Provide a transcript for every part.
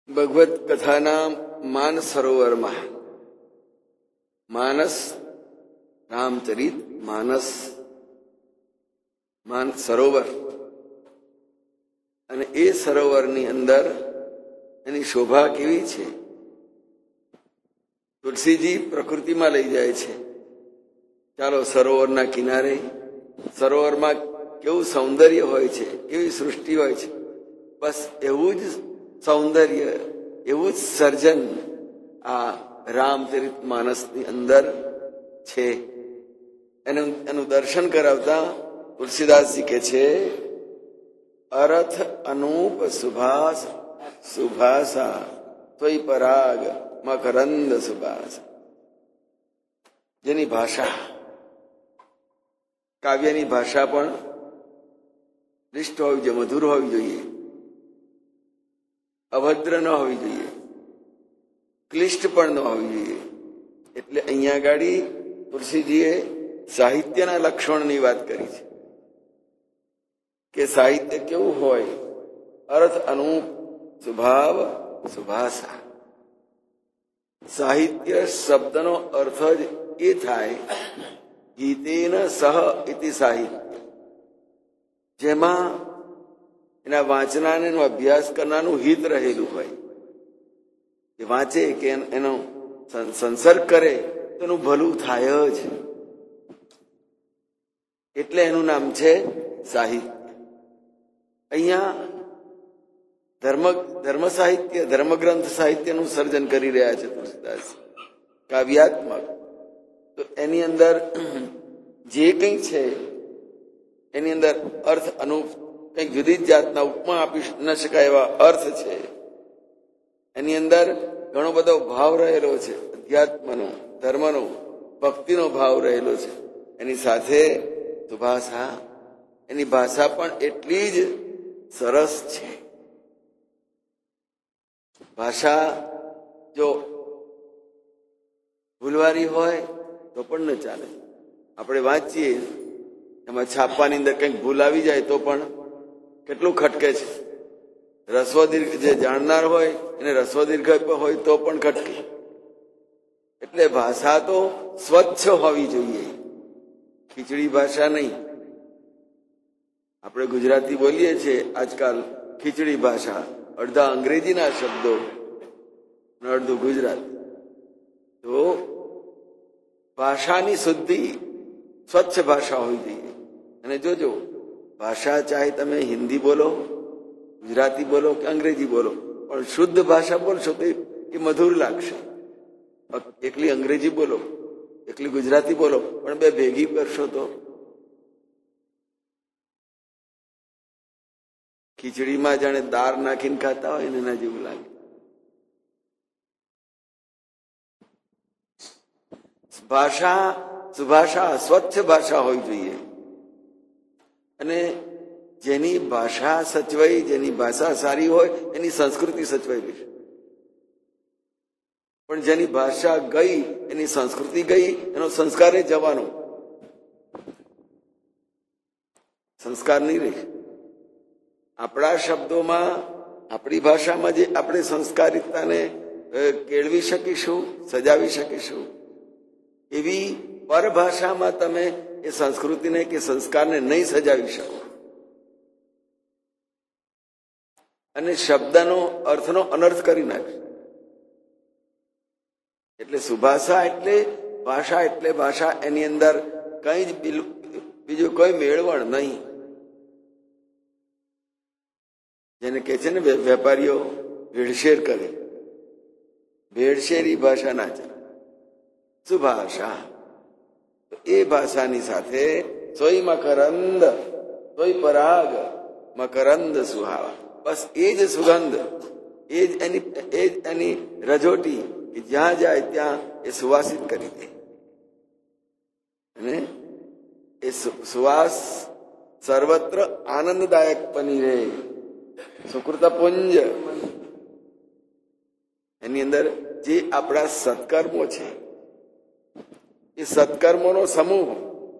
ભગવત કથાના માન સરોવરમાં માનસ રામચરિત માનસ માન સરોવર અને એ સરોવરની અંદર એની શોભા કેવી છે. તુલસીજી પ્રકૃતિમાં લઈ જાય છે. ચાલો સરોવરના કિનારે, સરોવરમાં કેવું સૌંદર્ય હોય છે, કેવી સૃષ્ટિ હોય છે. બસ એવું જ સૌંદર્ય, એવું જ સર્જન આ રામચરિત માનસની અંદર છે. એનું દર્શન કરાવતા તુલસીદાસજી કે છે, અરથ અનૂપ સુભાષ સુભાષા ત્વયી પરાગ મકરંદ સુભાષ. જેની ભાષા, કાવ્યની ભાષા પણ શ્રેષ્ઠ હોવી જોઈએ, મધુર હોવી જોઈએ, અભદ્ર ન હોવી જોઈએ, ક્લિષ્ટ પણ ન હોવી જોઈએ. એટલે અહીંયા ગાડી તુલસીજીએ સાહિત્યના લક્ષણની વાત કરી છે કે સાહિત્ય કેવું હોય. અર્થ અનુપ સ્વભાવ સુભાષા. સાહિત્ય શબ્દનો અર્થ જ એ થાય, ગીતેન સહ ઇતિ સાહિત્ય, જેમાં એના વાંચનાને એનો અભ્યાસ કરનારનું હિત રહેલું હોય. એ વાંચે કે એનો સંસર્ગ કરે તો એનું ભલું થાય જ. એટલે એનું નામ છે સાહિત્ય. અહીંયા ધર્મ સાહિત્ય, ધર્મગ્રંથ સાહિત્યનું સર્જન કરી રહ્યા છે તુલસીદાસ, કાવ્યાત્મક. તો એની અંદર જે કંઈ છે એની અંદર અર્થ અનુપ કંઈક જુદી જ જાતના ઉપમા આપી ન શકાય એવા અર્થ છે. એની અંદર ઘણો બધો ભાવ રહેલો છે, અધ્યાત્મનો, ધર્મનો, ભક્તિનો ભાવ રહેલો છે. એની સાથે સુભાષા, એની ભાષા પણ એટલી જ સરસ છે. ભાષા જો ભૂલવારી હોય તો પણ ન ચાલે. આપણે વાંચીએ એમાં છાપવાની અંદર કંઈક ભૂલ આવી જાય તો પણ કેટલું ખટકે છે. રસ્વ દીર્ઘ જે જાણનાર હોય એને રસ્વ દીર્ઘ હોય તો પણ ખટકે. એટલે ભાષા તો સ્વચ્છ હોવી જોઈએ, ખીચડી ભાષા નહીં. આપણે ગુજરાતી બોલીએ છીએ આજકાલ ખીચડી ભાષા, અડધા અંગ્રેજીના શબ્દો અને અડધું ગુજરાતી. તો ભાષાની શુદ્ધિ સ્વચ્છ ભાષા હોવી જોઈએ. અને જોજો, ભાષા ચાહે તમે હિન્દી બોલો, ગુજરાતી બોલો કે અંગ્રેજી બોલો, પણ શુદ્ધ ભાષા બોલશો તો એ મધુર લાગશે. એકલી અંગ્રેજી બોલો, એકલી ગુજરાતી બોલો, પણ બે ભેગી કરશો તો ખીચડીમાં જાણે દાળ નાખીને ખાતા હોય ને એના જેવું લાગે. ભાષા સુભાષા સ્વચ્છ ભાષા હોવી જોઈએ. અને જેની ભાષા સચવાઈ, જેની ભાષા સારી હોય એની સંસ્કૃતિ સચવાઈ રહેશે. પણ જેની ભાષા ગઈ, એની સંસ્કૃતિ ગઈ, એનો સંસ્કાર જવાનો, સંસ્કાર નહીં રહે. આપણા શબ્દોમાં, આપણી ભાષામાં જે આપણે સંસ્કારિતતાને કેળવી શકીશું, સજાવી શકીશું, એવી પરભાષામાં તમે એ સંસ્કૃતિને કે સંસ્કારને નહીં સજાવી શકો. અને શબ્દનો અર્થનો અનર્થ કરી નાખશે. એટલે સુભાષા એટલે ભાષા, એટલે ભાષા, એની અંદર કઈ જ બીજું કોઈ મેળવણ નહીં. જેને કે છે ને વેપારીઓ ભેળસેળ કરે, ભેળસેળી ભાષા ના ચાલે. સુભાષા એ ભાષાની સાથે સોય મકરંદ સોય પરાગ મકરંદ સુહાવા. બસ એ જ સુગંધ, એ જ એની રજોટી કે જ્યાં જાય ત્યાં એ સુવાસિત કરી દે. અને એ સુવાસ સર્વત્ર આનંદદાયક બની રહે. સુકૃત પુંજ, એની અંદર જે આપણા સત્કર્મો છે એ સત્કર્મોનો સમૂહ.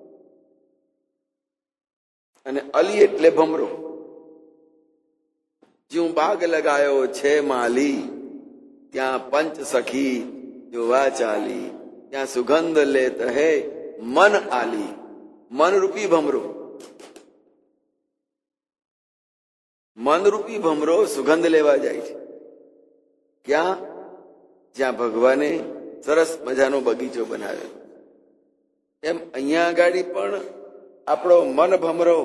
અને અલી એટલે ભમરો. જ્યું બાગ લગાયો છે માલી ત્યાં પંચ સખી જોવા ચાલી, ત્યાં સુગંધ લેત હે મન આલી. મનરૂપી ભમરો, મનરૂપી ભમરો સુગંધ લેવા જાય છે. ક્યાં? જ્યાં ભગવાને સરસ મજાનો બગીચો બનાવ્યો. એમ અહીંયા આગળ પણ આપણો મન ભમરો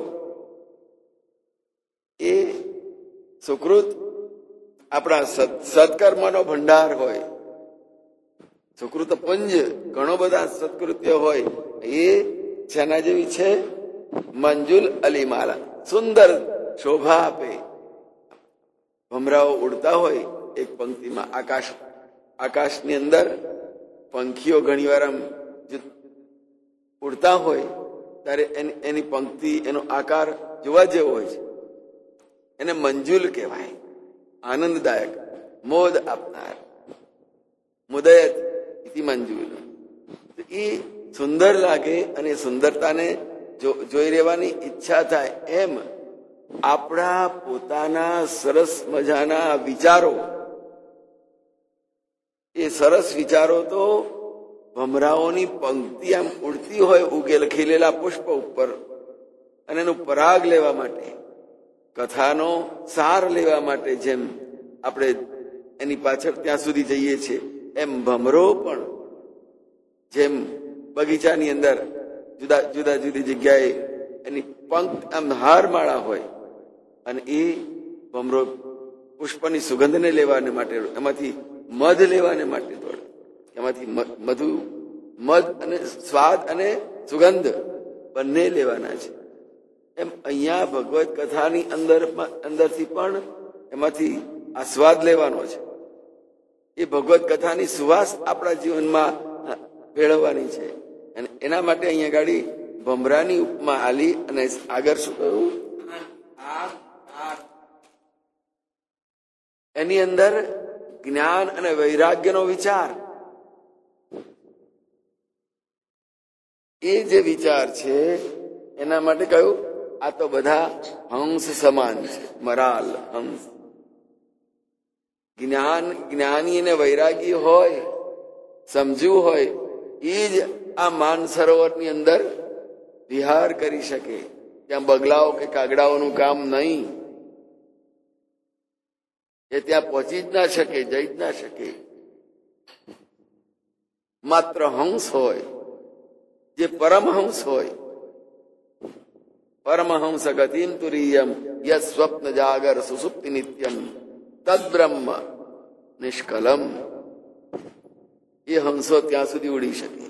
એ સુકૃત આપણા સત્કર્મનો ભંડાર હોય. સુકૃત પુંજ ઘણો બધા સત્કૃત્ય હોય. એ જેના જેવી છે મંજુલ અલીમાલા, સુંદર શોભા આપે. ભમરાઓ ઉડતા હોય એક પંક્તિમાં, આકાશની અંદર પંખીઓ ઘણી વાર આમ ઉડતા હોય ત્યારે એની પંક્તિ, એનો આકાર જોવા જેવો હોય છે. એને મંજુલ કહેવાય, આનંદદાયક, મોદ આપનાર. મુદયત ઇતિ મંજુલ. એ સુંદર લાગે અને સુંદરતાને જોઈ રહેવાની ઈચ્છા થાય. એમ આપણા પોતાના સરસ મજાના વિચારો, એ સરસ વિચારો તો ભમરાઓની પંક્તિ આમ ઉડતી હોય ઉગેલ ખીલેલા પુષ્પ ઉપર, અને એનું પરાગ લેવા માટે, કથાનો સાર લેવા માટે જેમ આપણે એની પાછળ ત્યાં સુધી જઈએ છીએ, એમ ભમરો પણ જેમ બગીચાની અંદર જુદા જુદી જગ્યાએ એની પંક્તિ આમ હારમાળા હોય, અને એ ભમરો પુષ્પની સુગંધને લેવાને માટે, એમાંથી મધ લેવાને માટે દોડે. એમાંથી મધ અને સ્વાદ અને સુગંધ બંને લેવાના છે. એમ અહીંયા ભગવત કથાની અંદરથી પણ એમાંથી આ સ્વાદ લેવાનો છે. એ ભગવત કથાની સુવાસ આપણા જીવનમાં ભેળવવાની છે. અને એના માટે અહીંયા ગાડી ભમરાની ઉપમા આલી. અને આગળ શું કહ્યું? એની અંદર જ્ઞાન અને વૈરાગ્યનો વિચાર, એ જે વિચાર છે એના માટે કહ્યું આ તો બધા હંસ સમાન છે. મરાલ હંસ. જ્ઞાની અને વૈરાગી હોય, સમજ્યું હોય, એ જ આ માન સરોવરની અંદર વિહાર કરી શકે. ત્યાં બગલાઓ કે કાગડાઓનું કામ નહીં. એ ત્યાં પહોંચી જ ના શકે, જઈ જ ના શકે. માત્ર હંસ હોય, જે પરમહંસ હોય. પરમહંસ ગતિમ તુરીયમ યત સ્વપ્ન જાગર સુસુપ્તિ નિત્યમ તદ્બ્રહ્મ નિષ્કલમ. એ હંસો ત્યાં સુધી ઉડી શકે.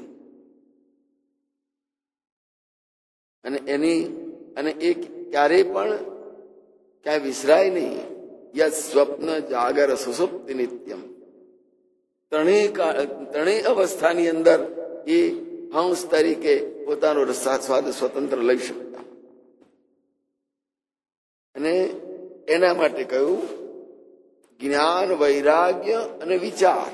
અને એ ક્યારેય પણ ક્યાંય વિસરાય નહીં. યત સ્વપ્ન જાગર સુસુપ્તિ નિત્યમ. ત્રણેય અવસ્થાની અંદર એ હંસ તરીકે પોતાનો સ્વાદ સ્વતંત્ર લઈ શકતા. અને એના માટે કહ્યું જ્ઞાન, વૈરાગ્ય અને વિચાર.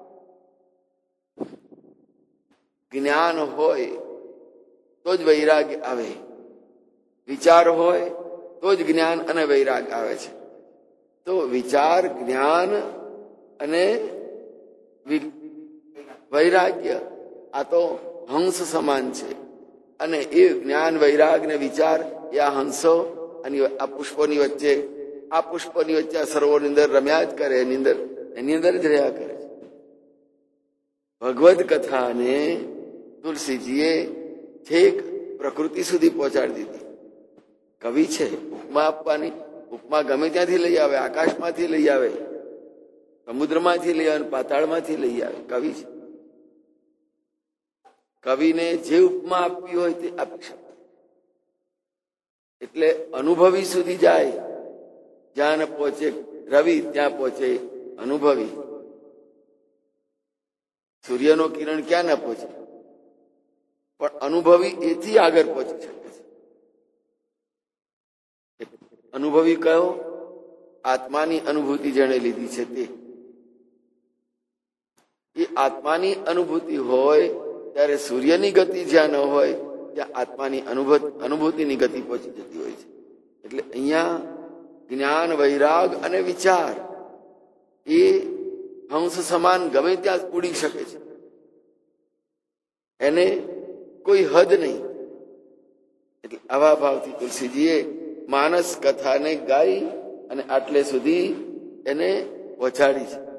જ્ઞાન હોય તો જ વૈરાગ્ય આવે, વિચાર હોય તો જ જ્ઞાન અને વૈરાગ આવે છે. તો વિચાર, જ્ઞાન અને વૈરાગ્ય આ તો હંસ સમાન છે. અને એ જ્ઞાન, વૈરાગ ને વિચાર એ આ હંસો અને આ પુષ્પોની વચ્ચે, આ સરોવરની અંદર રમ્યા જ કરે, એની અંદર જ રહ્યા કરે છે. ભગવદ કથાને તુલસીજીએ છેક પ્રકૃતિ સુધી પહોંચાડી દીધી. કવિ છે, ઉપમા આપવાની. ઉપમા ગમે ત્યાંથી લઈ આવે, આકાશમાંથી લઈ આવે, સમુદ્રમાંથી લઈ આવે, પાતાળમાંથી લઈ આવે. કવિ છે. કવિને જે ઉપમા આપવી હોય તે આપી શકે. એટલે અનુભવી સુધી જાય. જ્યાં પહોંચે રવિ ત્યાં પહોંચે અનુભવી. સૂર્યનો કિરણ ક્યાં ના પહોંચે, પણ અનુભવી એથી આગળ પહોંચી શકે છે. અનુભવી કયો? આત્માની અનુભૂતિ જેણે લીધી છે તે. એ આત્માની અનુભૂતિ હોય ત્યારે સૂર્યની ગતિ જ્યાં ન હોય ત્યાં આત્માની અનુભૂતિની ગતિ પહોંચી જતી હોય છે. એટલે અહીંયા જ્ઞાન, વૈરાગ અને વિચાર એ હંસ સમાન ગમે ત્યાં ઉડી શકે છે, એને કોઈ હદ નહીં. એટલે આવા ભાવથી તુલસીજીએ માનસ કથાને ગાઈ અને આટલે સુધી એને પહોંચાડી છે.